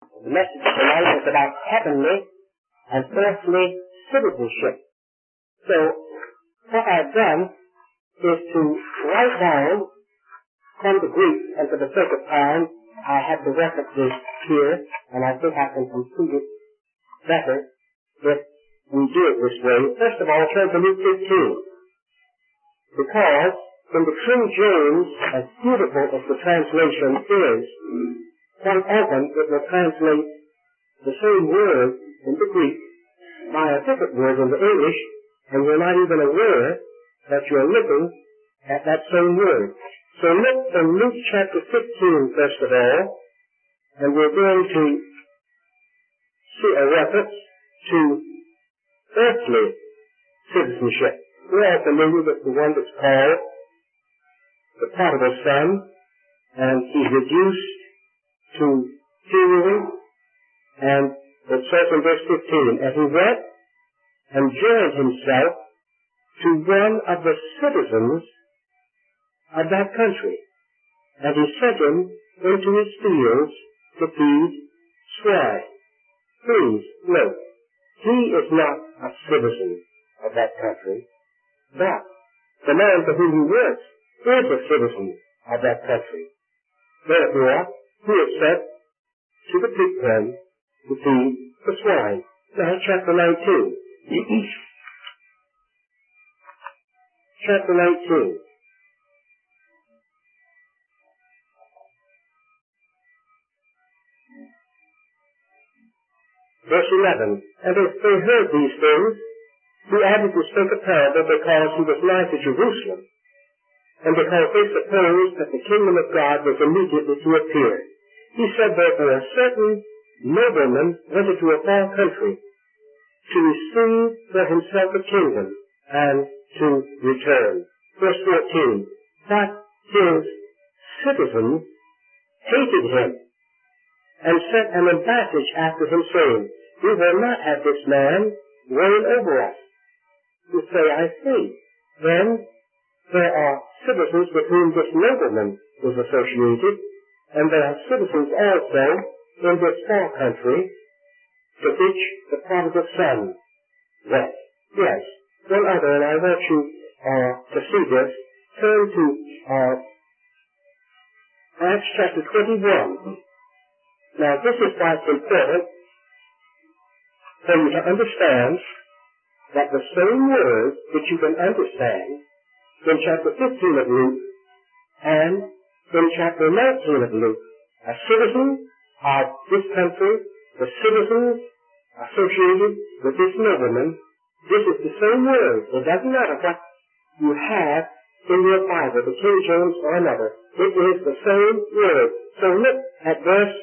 The message tonight is about heavenly and earthly citizenship. So, what I've done is to write down from the Greek, and for the sake of time, I have the references here, and I think I can complete it better if we do it this way. First of all, turn to Luke 15. Because in the King James, as beautiful as the translation is, quite often it will translate the same word in the Greek by a different word in the English, and you're not even aware that you're looking at that same word. So look in Luke chapter 15, first of all, and we're going to see a reference to earthly citizenship. We're all familiar with the one that's called the prodigal son, and he's reduced to penury, and it says in verse 15, and he went and joined himself to one of the citizens of that country, and he sent him into his fields to feed swine. Please note, he is not a citizen of that country, but the man for whom he works is a citizen of that country. Therefore, he is sent to the pig pen to feed the swine. Now, chapter 19. Chapter 19. Verse 11. And as they heard these things, he added to speak a parable because he was nigh to Jerusalem, and because they supposed that the kingdom of God was immediately to appear. He said, therefore, a certain nobleman went into a far country to receive for himself a kingdom and to return. Verse 14. But his citizens hated him and sent an ambassage after him, saying, we will not have this man reign over us. You say, I see. Then there are citizens with whom this nobleman is associated, and there are citizens also in this far country to which the prodigal son went. Yes, one other, and I want you to see this. Turn to Acts chapter 21. Now, this is why it's important for you to understand that the same word which you can understand in chapter 15 of Luke and in chapter 19 of Luke, a citizen of this country, the citizens associated with this nobleman, this is the same word. It doesn't matter what you have in your Bible, the King James or another. It is the same word. So look at verse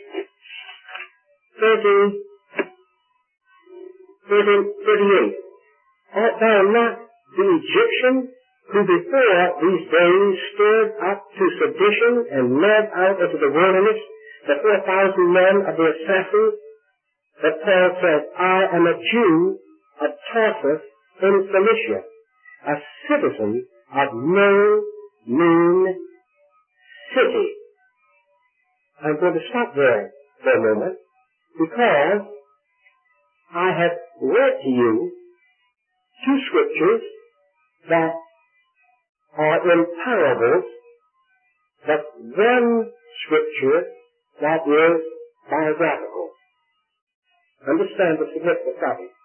38. Art thou not the Egyptian who before these days stirred up to sedition and led out into the wilderness the 4,000 men of the assassins? But Paul says, I am a Jew of Tarsus in Cilicia, a citizen of no mean city. I'm going to stop there for a moment because I have read to you two scriptures that are in parables, but one scripture that is biographical. Understand the significance of it.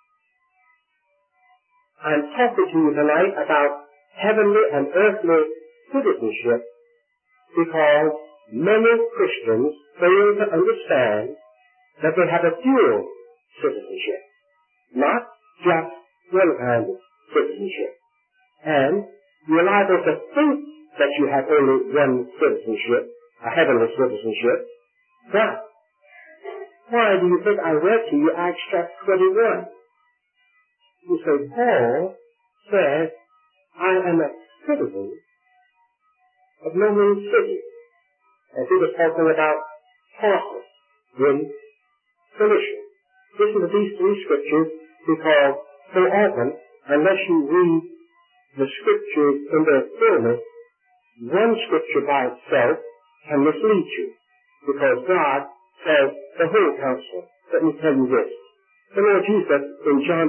I'm talking to you tonight about heavenly and earthly citizenship because many Christians fail to understand that they have a dual citizenship, not just one kind of citizenship. And you're liable to think that you have only one citizenship, a heavenly citizenship, but why do you think I read to you Acts chapter 21? You say, Paul says, I am a citizen of no mean city. And he was talking about Tarsus in Cilicia. Listen to these three scriptures because so often, unless you read the scriptures in their fullness, one scripture by itself can mislead you. Because God says, the whole counsel. Let me tell you this. The Lord Jesus in John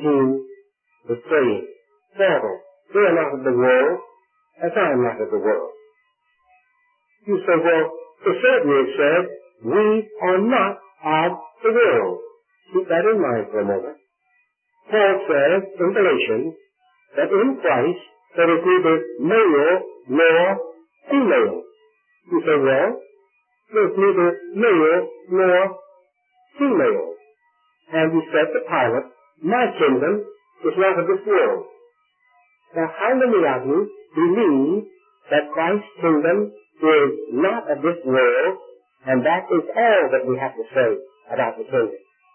17 was saying, Father, they are not of the world, as I am not of the world. You say, well, the Savior said, we are not of the world. Keep that in mind for a moment. Paul says in Galatians that in Christ there is neither male nor female. You say, well, there's neither male nor female. And he said to Pilate, my kingdom is not of this world. Now, how many of you believe that Christ's kingdom is not of this world, and that is all that we have to say about the kingdom?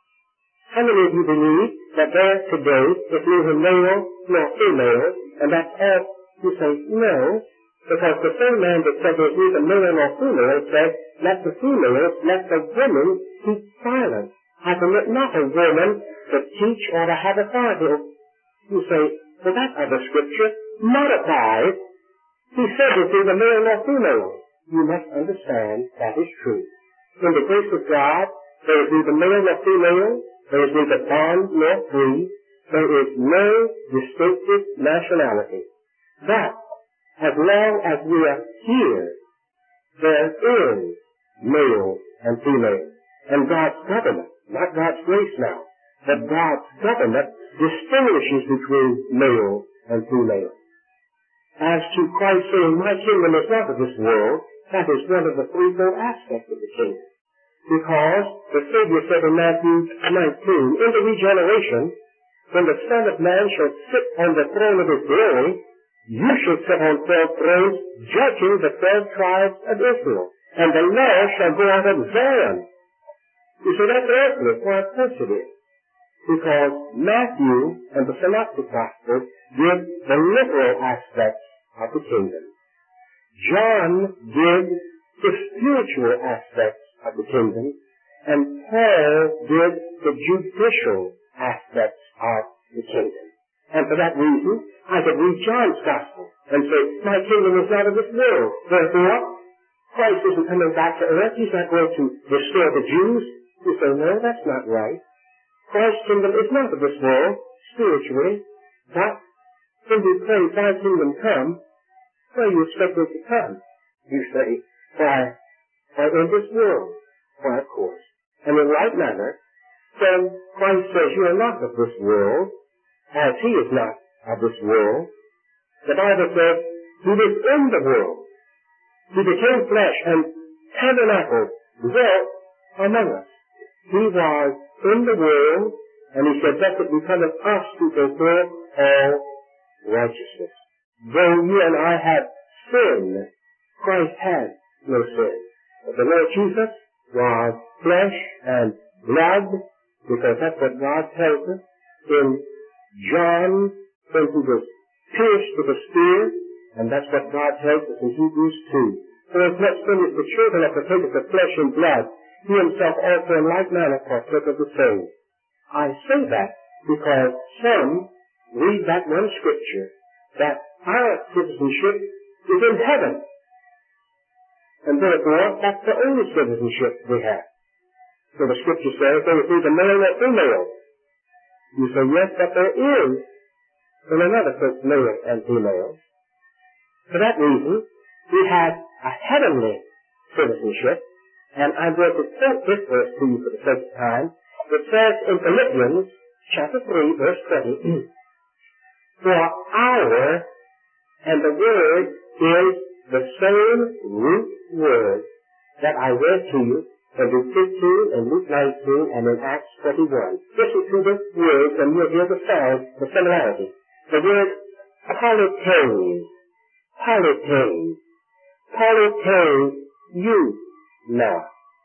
How many of you believe that there today is neither male nor female, and that's all? You say, no, because the same man that said there's neither male nor female said, let the females, let the women keep silent. I permit not a woman to teach or to have authority. You say, well, that other scripture modified. He said there's neither male nor female. You must understand that is true. In the grace of God, there is neither male nor female. There is neither bond nor free. There is no distinctive nationality. That, as long as we are here, there is male and female. And God's government, not God's grace now, but God's government distinguishes between male and female. As to Christ saying, my kingdom is not of this world, that is one of the threefold aspects of the kingdom. Because the Savior said in Matthew 19, in the regeneration, when the Son of Man shall sit on the throne of his glory, you shall sit on 12 thrones, judging the 12 tribes of Israel. And the law shall go out of Zion. You say, that's earthly. Why, of course it is. Because Matthew and the Synoptic Gospels give the literal aspects of the kingdom. John gives the spiritual aspects of the kingdom, and Paul gives the judicial aspects of the kingdom. And for that reason, I could read John's Gospel and say, my kingdom is not of this world. Therefore, Christ isn't coming back to earth. He's not going to restore the Jews. You say, no, that's not right. Christ's kingdom is not of this world, spiritually, but when we pray, thy kingdom come, where you expect it to come? You say, why in this world? Why, of course. And in like manner, when Christ says you are not of this world, as he is not of this world, the Bible says he was in the world. He became flesh and tabernacled, dwelt among us. He was in the world, and he said, thus it becometh us to fulfill all righteousness. Though you and I have sinned, Christ had no sin. But the Lord Jesus was flesh and blood, because that's what God tells us in John, when he was pierced with a spear, and that's what God tells us in Hebrews 2. For as much then as the children are partakers of flesh and blood, he himself also in like manner partook of the same. I say that because some read that one scripture, that our citizenship is in heaven. And therefore, that's the only citizenship we have. So the scripture says there is neither male nor female. You say, yes, but there is in another sense male and female. For that reason, we have a heavenly citizenship. And I'm going to quote this verse to you for the sake of time. It says in Philippians chapter 3, verse 20, for our, and the word is the same root word that I read to you in Luke 15 and Luke 19 and in Acts 21. Listen to the words and you'll hear the sound, the similarity. The word you. Now,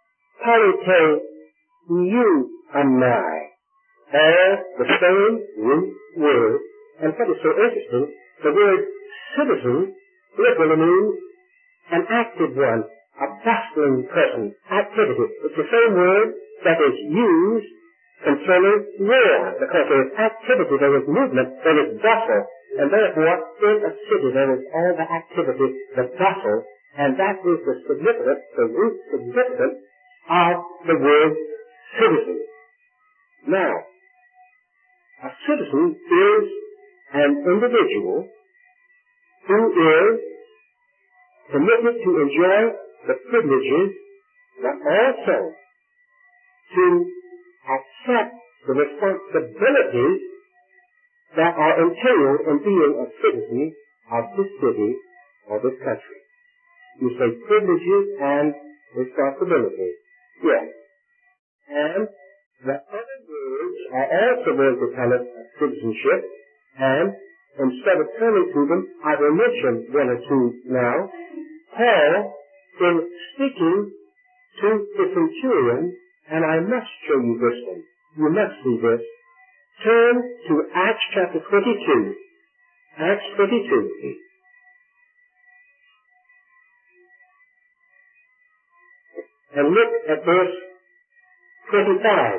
you and I, all the same root word, and what is so interesting, the word citizen literally means an active one, a bustling present, activity. It's the same word that is used concerning war, because there is activity, there is movement, there is bustle, and therefore in a city there is all the activity, the bustle, and that is the significance, the root significance of the word citizen. Now, a citizen is an individual who is permitted to enjoy the privileges, but also to accept the responsibilities that are entailed in being a citizen of this city or this country. You say privileges and responsibilities. Yes. And the other words are also going to tell us citizenship, and instead of turning to them, I will mention one or two now. Paul is speaking to the centurion, and I must show you this one. You must see this. Turn to Acts chapter 22. Acts 22. And look at verse 25.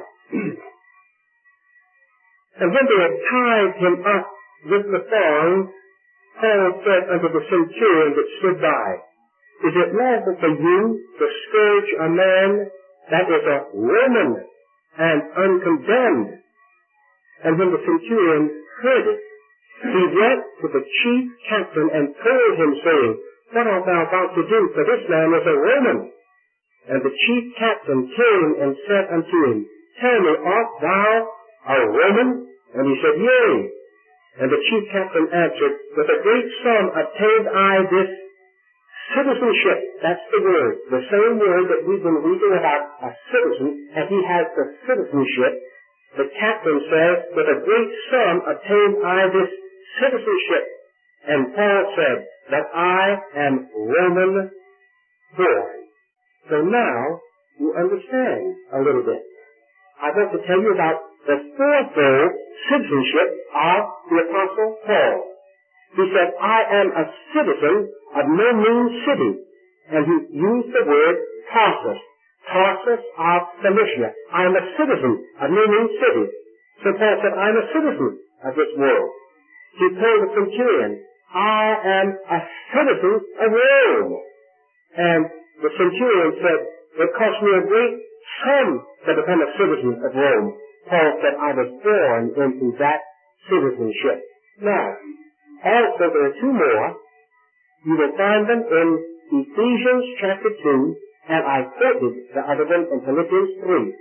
And when they had tied him up with the thongs, Paul said unto the centurion that stood by, Is it lawful for you to scourge a man that is a Roman and uncondemned? And when the centurion heard it, he went to the chief captain and told him, saying, What art thou about to do? For this man is a Roman. And the chief captain came and said unto him, Tell me, art thou a Roman? And he said, Yea. And the chief captain answered, With a great sum obtained I this citizenship. That's the word. The same word that we've been reading about a citizen, and he has the citizenship. The captain says, With a great sum obtained I this citizenship. And Paul said, That I am Roman born. So now, you understand a little bit. I want to tell you about the fourfold citizenship of the Apostle Paul. He said, I am a citizen of no mean city. And he used the word Tarsus. Tarsus of Cilicia. I am a citizen of no mean city. So Paul said, I am a citizen of this world. He told the centurion, I am a citizen of Rome. And the centurion said, It cost me a great sum to become a citizen of Rome. Paul said, I was born into that citizenship. Now, also there are two more. You will find them in Ephesians chapter 2, and I quoted the other one in Philippians 3.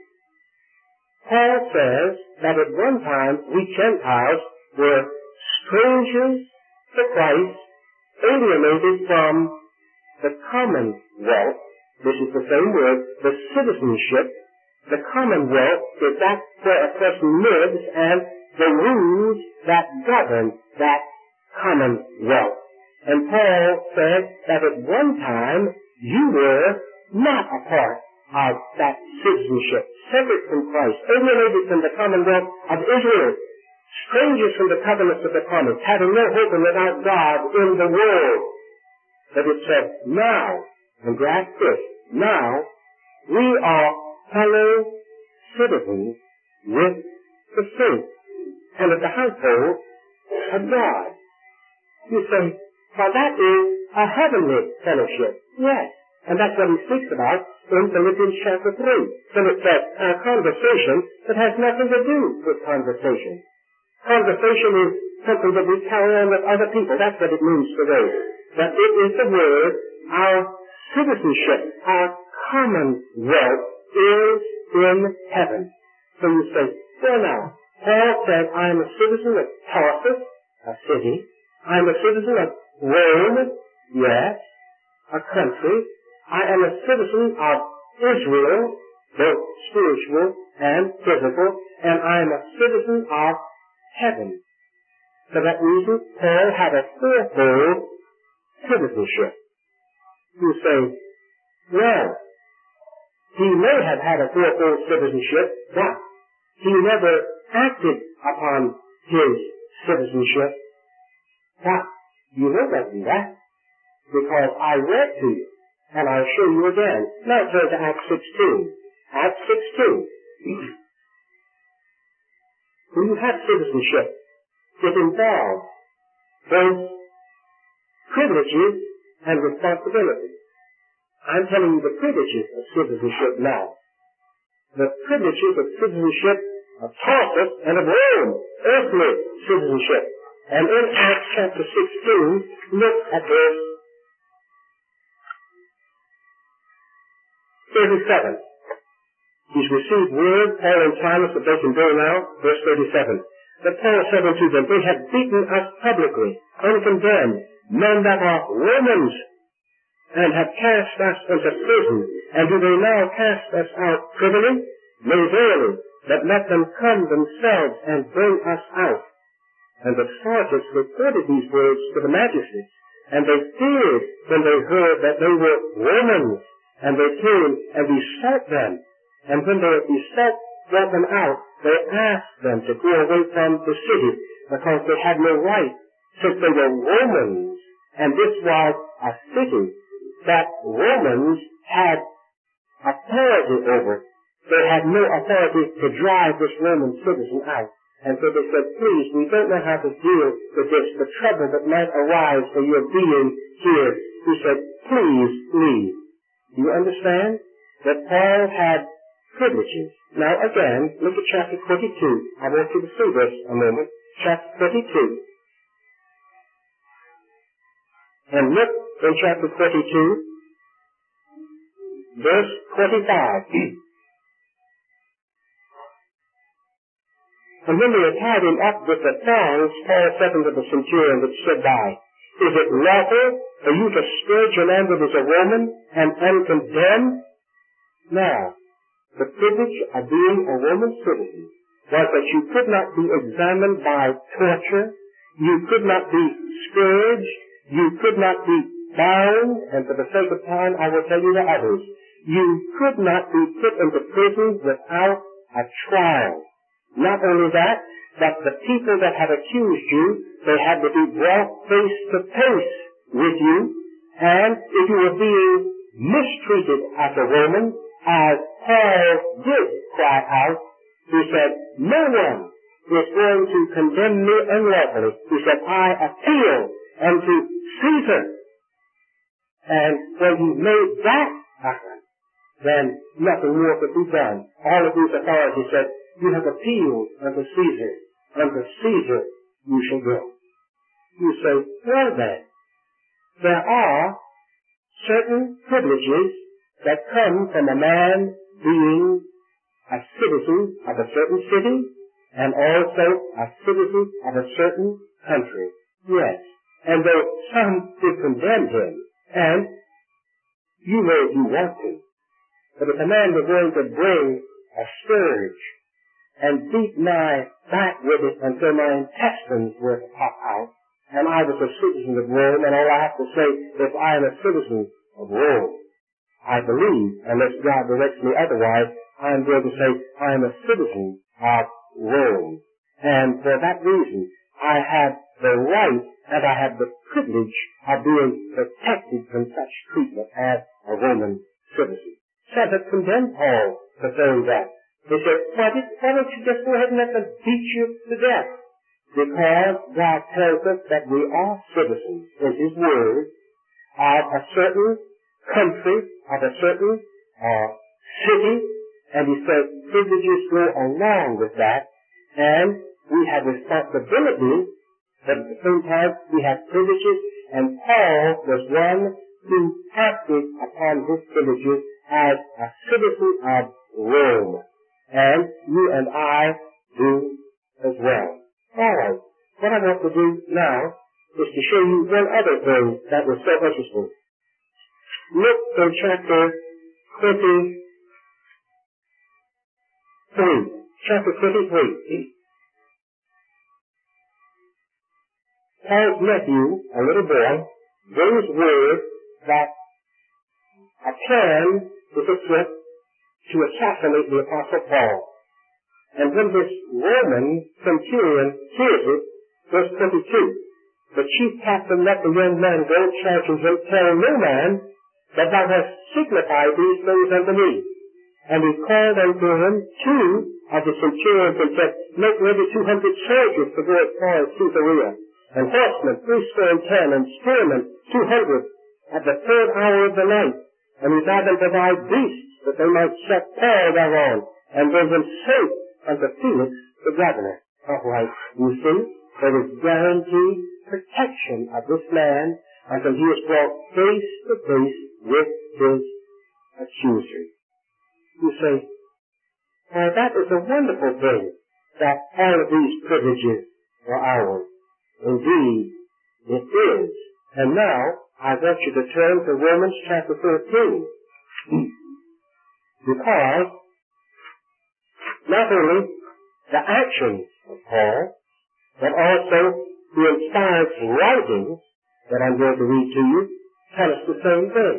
Paul says that at one time we Gentiles were strangers to Christ, alienated from the commonwealth. This is the same word, the citizenship. The commonwealth is that where a person lives and the rules that govern that commonwealth. And Paul said that at one time you were not a part of that citizenship, separate from Christ, alienated from the commonwealth of Israel, strangers from the covenants of the promise, having no hope and without God in the world. But it said, now, and grasp this, now we are fellow citizens with the saints and of the household of God. You say, well, that is a heavenly fellowship. Yes, and that's what he speaks about in Philippians chapter 3. So it says a conversation that has nothing to do with conversation. Conversation is something that we carry on with other people. That's what it means today. That it is the word, our citizenship, our commonwealth is in heaven. So you say, well now, Paul said, I am a citizen of Tarsus, a city. I am a citizen of Rome, yes, a country. I am a citizen of Israel, both spiritual and physical, and I am a citizen of heaven. For that reason, Paul had a fourfold citizenship. You say, well, he may have had a fourfold citizenship, but he never acted upon his citizenship. But you know better than that, because I read to you, and I'll show you again. Now turn to Acts 16. Acts 16. When you have citizenship, it involves both privileges and responsibilities. I'm telling you the privileges of citizenship now. the privileges of citizenship of Tarsus and of Rome, earthly citizenship. And in Acts chapter 16, look at verse 37. He's received word, Paul and Silas, that they can go now. Verse 37. But Paul said unto them, they have beaten us publicly and condemned men that are Romans, and have cast us into prison. And do they now cast us out privily? Nay, verily, but let them come themselves and bring us out. And the sergeants reported these words to the magistrates, and they feared when they heard that they were Romans. And they came and besought them. And when they had besought them out, they asked them to go away from the city, because they had no right, since they were Romans. And this was a city that Romans had authority over. They had no authority to drive this Roman citizen out. And so they said, please, we don't know how to deal with this, the trouble that might arise for your being here. He said, please leave. Do you understand that Paul had privileges? Now again, look at chapter 22. I want you to see this a moment. Chapter 22. And look in chapter 22, verse 25. And when they had tied him up with the thongs, Paul said unto the centurion that stood by, is it lawful for you to scourge a man that is a Roman and uncondemn? Now, the privilege of being a Roman citizen was that you could not be examined by torture, you could not be scourged, you could not be bound, and for the sake of time I will tell you the others. You could not be put into prison without a trial. Not only that, but the people that had accused you, they had to be brought face to face with you, and if you were being mistreated as a Roman, as Paul did cry out, he said, no one is going to condemn me unlawfully. He said, I appeal unto Caesar. And when he made that happen, then nothing more could be done. All of these authorities said, you have appealed unto Caesar. Unto Caesar you shall go. You say, well then, there are certain privileges that come from a man being a citizen of a certain city and also a citizen of a certain country. Yes. And though some did condemn him, and you may if you want to, but if a man were going to bring a scourge and beat my back with it until my intestines were to pop out, and I was a citizen of Rome, and all I have to say, if I am a citizen of Rome, I believe, unless God directs me otherwise, I am going to say, I am a citizen of Rome. And for that reason, I have the right and I have the privilege of being protected from such treatment as a Roman citizen. Some have condemned Paul for saying that. They said, why don't you just go ahead and let them beat you to death? Because God tells us that we are citizens in His Word of a certain country, of a certain city, and He says privileges go along with that, and we have responsibility, but at the same time we have privileges, and Paul was one who acted upon his privileges as a citizen of Rome. And you and I do as well. Alright, what I want to do now is to show you one other thing that was so interesting. Look in chapter 23. Chapter 23. Paul's nephew, a little boy, brings word that a plan is afoot to assassinate the Apostle Paul. And when this Roman centurion hears it, verse 22, the chief captain let the young man go, charging him, tell no man that thou hast signified these things unto me. And he called unto him two of the centurions and said, make ready 200 soldiers to go as far as Caesarea, and horsemen 310, and spearmen 200, at the third hour of the night. And he bade them provide beasts, that they might set Paul thereon, and gave him safe unto Felix the governor. Alright, you see, there is guaranteed protection of this man until he is brought face to face with his accuser. You say, well, that is a wonderful thing, that all of these privileges are ours. Indeed, it is. And now, I want you to turn to Romans chapter 13. Because not only the actions of Paul, but also the inspired writings that I'm going to read to you tell us the same thing.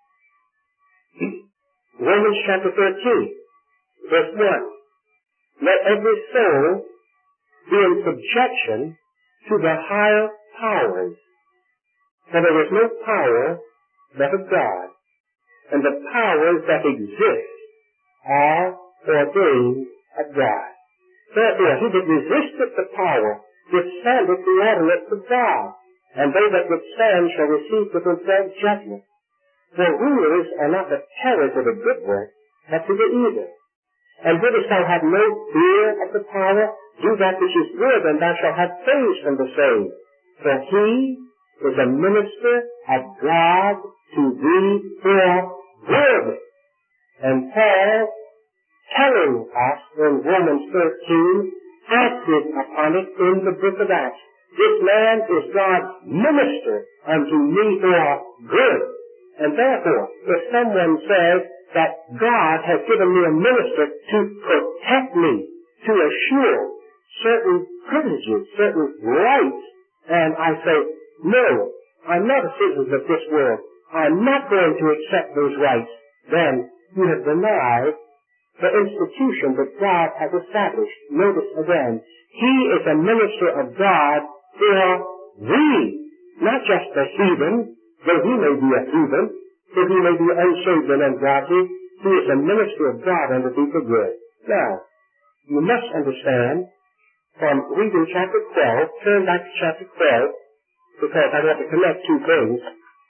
Romans chapter 13, verse 1. Let every soul be in subjection to the higher powers. For there is no power but of God, and the powers that exist are ordained of God. Therefore, he that resisteth the power withstandeth the ordinance of God, and they that withstand shall receive to themselves judgment. For rulers are not a terror to the good work, but to the evil. And wouldest thou have no fear of the power, do that which is good, and thou shalt have praise from the same. For he is a minister of God to thee for good. And Paul, telling us in Romans 13, acted upon it in the book of Acts. This man is God's minister unto me for good. And therefore, if someone says that God has given me a minister to protect me, to assure certain privileges, certain rights, and I say, no, I'm not a citizen of this world, I'm not going to accept those rights, then you have denied the institution that God has established. Notice again, he is a minister of God for thee, not just the heathen, though he may be a heathen, though he may be unsaved and ungodly, he is a minister of God unto thee for good. Now, you must understand, from reading chapter 12, turn back to chapter 12, because I want to connect two things.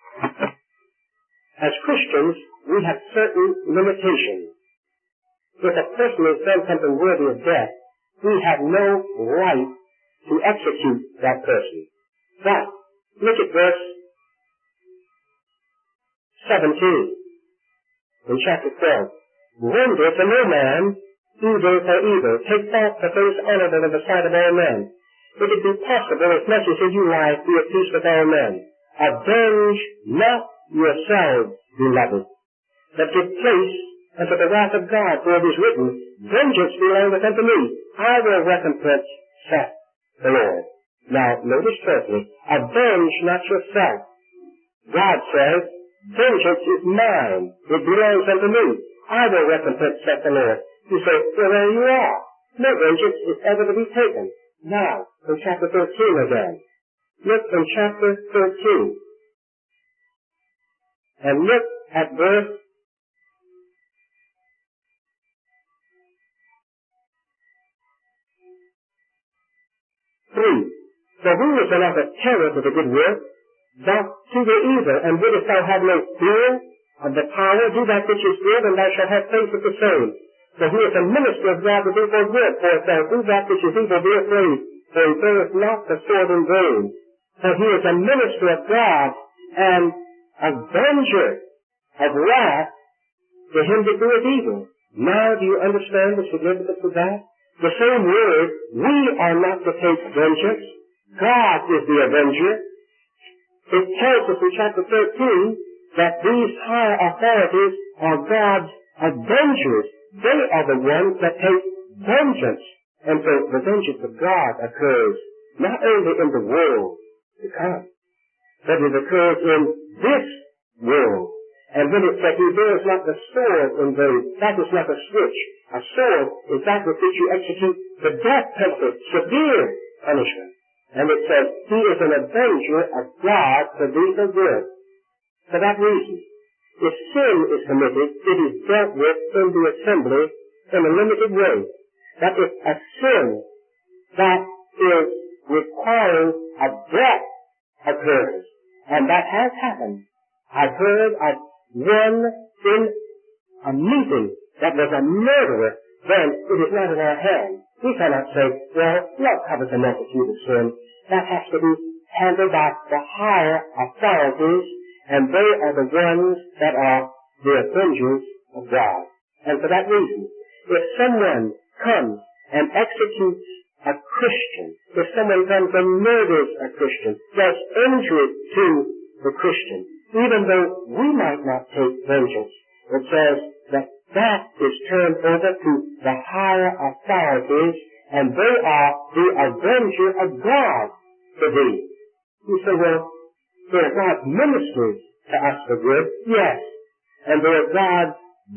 As Christians, we have certain limitations. If a person has done something worthy of death, we have no right to execute that person. But, look at verse 17 in chapter 12. Render to no man evil for evil. Take thought for things honorable in the sight of all men. If it be possible, as much as in you lies, be at peace with all men. Avenge not yourselves, beloved, but give place unto the wrath of God, for it is written, Vengeance belongeth unto me, I will recompense, saith the Lord. Now, notice carefully, avenge not yourself. God says, vengeance is mine, it belongs unto me, I will recompense, saith the Lord. You say, well, there you are. No vengeance is ever to be taken. Now, in chapter 13 again. Look in chapter 13. And look at verse 3. The rulers are not a terror to the good work, but to the evil. And wouldest thou have no fear of the power, do that which is good, and thou shalt have faith of the same. For he is a minister of God to do for good. For if thou do that which is evil, be afraid, for he beareth not the sword in vain. For he is a minister of God, and avenger of wrath to him that doeth evil. Now do you understand the significance of that? The same word, we are not to take vengeance. God is the avenger. It tells us in chapter 13 that these high authorities are God's avengers. They are the ones that take vengeance. And so the vengeance of God occurs not only in the world to come, but it occurs in this world. And when it says he bears not the sword in vain, that is not a switch. A sword is that with which you execute the death penalty, severe punishment. And it says he is an avenger of God for thee for good. For that reason, if sin is committed, it is dealt with in the assembly in a limited way. That if a sin that is requiring a death occurs, and that has happened. I've heard of one in a meeting that was a murderer then it is not in our hands. We cannot say, well, love covers a multitude of sins. That has to be handled by the higher authorities, and they are the ones that are the avengers of God. And for that reason, if someone comes and executes a Christian, if someone comes and murders a Christian, does injury to the Christian, even though we might not take vengeance, it says that that is turned over to the higher authorities, and they are the avenger of God for thee. You say, well, they are God's ministers to us for good. Yes. And they are God's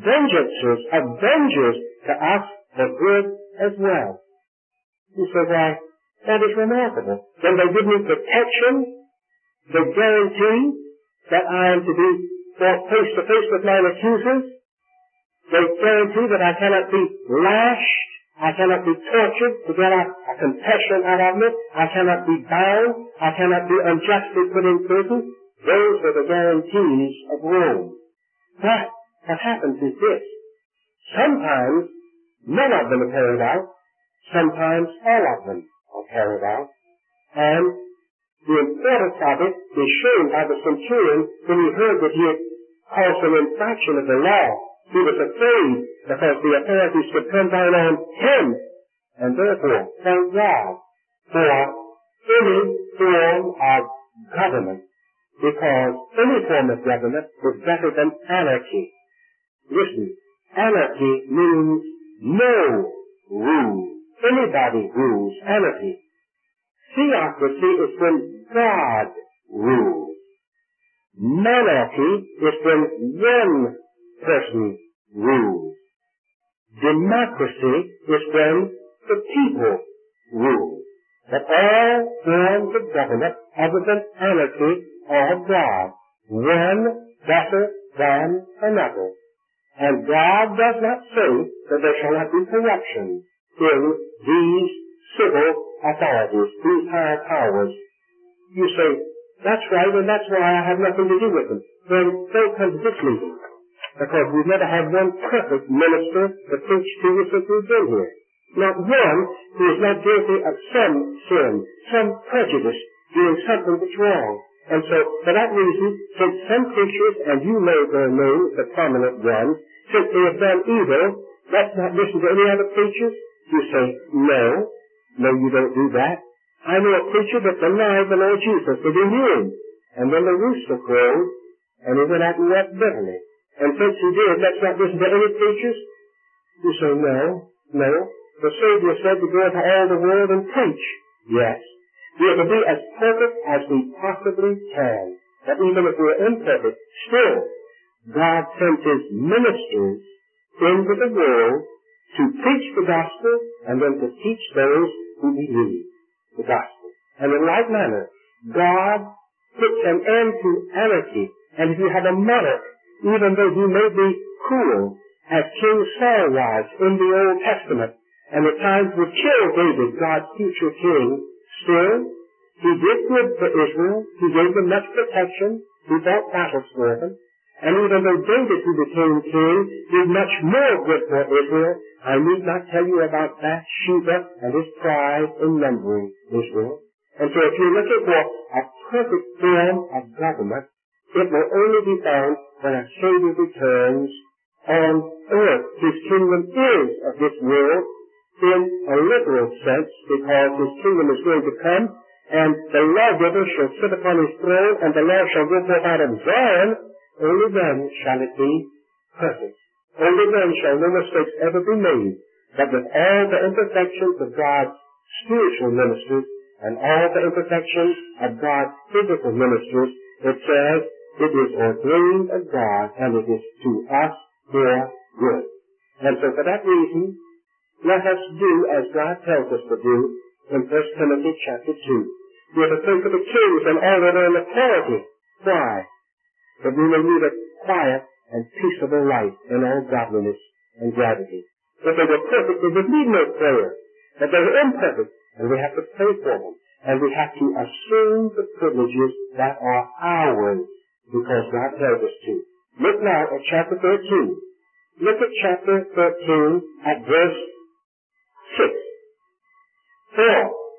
avengers to us for good as well. You say, why, that is remarkable. Then they give me protection, the guarantee that I am to be brought face to face with mine accusers. They guarantee that I cannot be lashed, I cannot be tortured to get a confession out of me, I cannot be bound, I cannot be unjustly put in prison. Those are the guarantees of Rome. But what happens is this. Sometimes none of them are carried out. Sometimes all of them are carried out. And the importance of it is shown by the centurion when he heard that he had caused an infraction of the law. He was afraid because the authorities could come down on him. And therefore, thank God for any form of government, because any form of government is better than anarchy. Listen, anarchy means no rule. Anybody rules. Anarchy. Theocracy is when God rules. Monarchy is when one person rules. Democracy is when the people rule. But all forms of government other than anarchy are of God, one better than another. And God does not say that there shall not be corruption in these civil authorities, these higher powers. You say, that's right, and that's why I have nothing to do with them. Then don't come to this meeting, because we've never had one perfect minister to preach to you since we've been here. Not one who is not guilty of some sin, some prejudice, doing something that's wrong. And so, for that reason, since some preachers, and you know their names, the prominent ones, since they have done evil, let's not listen to any other preachers. You say, no, you don't do that. I know a preacher that denied the Lord Jesus, that he knew him. And then the rooster crowed, and he went out and wept bitterly. And since he did, let's not listen to any preachers. You say, no. The Savior said to go into all the world and preach. Yes. We are to be as perfect as we possibly can. But even if we are imperfect, still, God sent his ministers into the world to preach the gospel and then to teach those who believe the gospel. And in like manner, God puts an end to anarchy. And if you have a monarch, even though he may be cruel, as King Saul was in the Old Testament, and at times would kill David, God's future king, still, he did good for Israel. He gave them much protection. He fought battles for them. And even though David, who became king, did much more good for Israel, I need not tell you about Bathsheba and his pride in numbering Israel. And so if you're looking for a perfect form of government, it will only be found when a Savior returns on earth. His kingdom is of this world in a literal sense, because his kingdom is going to come, and the lawgiver shall sit upon his throne, and the law shall go forth out of Zion. Only then shall it be perfect. Only then shall no mistakes ever be made. But with all the imperfections of God's spiritual ministers and all the imperfections of God's physical ministers, it says it is ordained of God, and it is to us for good. And so for that reason, let us do as God tells us to do in 1 Timothy chapter 2. We are to think of the kings and all that are in authority. Why? That we may lead a quiet and peaceable life in all godliness and gravity. If they were perfect, they would need no prayer. But they were imperfect, and we have to pray for them. And we have to assume the privileges that are ours, because God tells us to. Look now at chapter 13. Look at chapter 13 at verse 6. For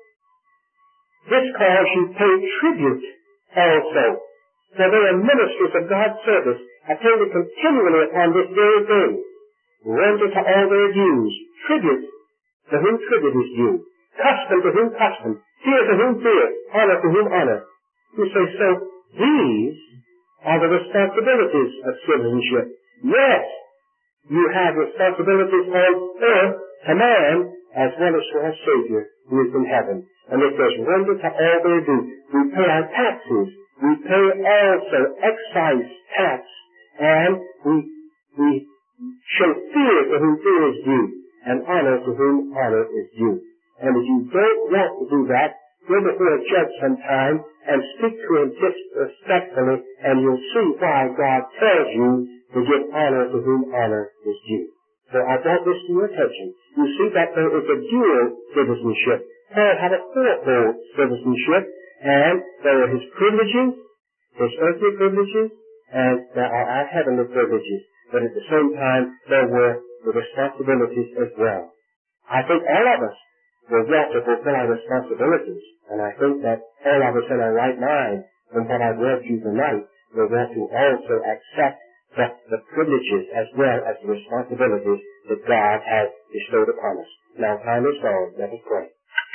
this cause you pay tribute also. For they are ministers of God's service, attending continually upon this very thing. Render to all their dues, tribute to whom tribute is due, custom to whom custom, fear to whom fear, honor to whom honor. You say, so these are the responsibilities of citizenship. Yes, you have responsibilities on earth to man as well as to our Savior who is in heaven. And it says, render to all their due. We pay our taxes. We pay also excise tax. And we show fear to whom fear is due, and honor to whom honor is due. And if you don't want to do that, go before a judge sometime and speak to him disrespectfully, and you'll see why God tells you to give honor to whom honor is due. So I brought this to your attention. You see that there is a dual citizenship. Paul had a fourfold citizenship, and there are his privileges, his earthly privileges, and there are our heavenly privileges. But at the same time, there were the responsibilities as well. I think all of us will want to fulfill our responsibilities, and I think that all of us in our right mind, from what I've read to you tonight, will want to also accept the privileges as well as the responsibilities that God has bestowed upon us. Now, time is gone. Let us pray.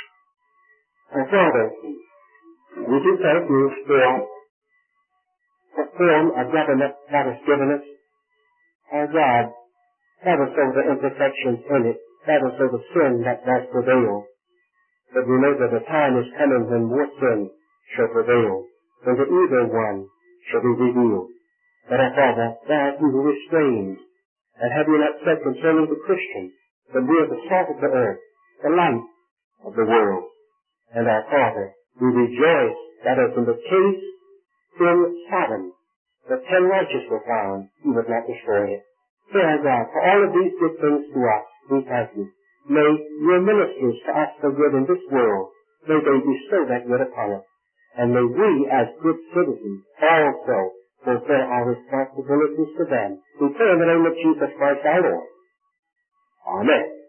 Our Father, we do thank you for the form of government that is given us. Our God, ever so the imperfections in it, ever so the sin that does prevail. But we know that the time is coming when more sin shall prevail, when the evil one shall be revealed. But our Father, thou art who restrains, and have you not said concerning the Christian, that we are the salt of the earth, the light of the world. And our Father, we rejoice that as in the case in Sodom, the 10 righteous were found, you would not destroy it. So, our God, for all of these good things to us, we thank you. May your ministers to us for good in this world, may they bestow that good upon us. And may we, as good citizens, also fulfill our responsibilities to them. We pray in the name of Jesus Christ our Lord. Amen.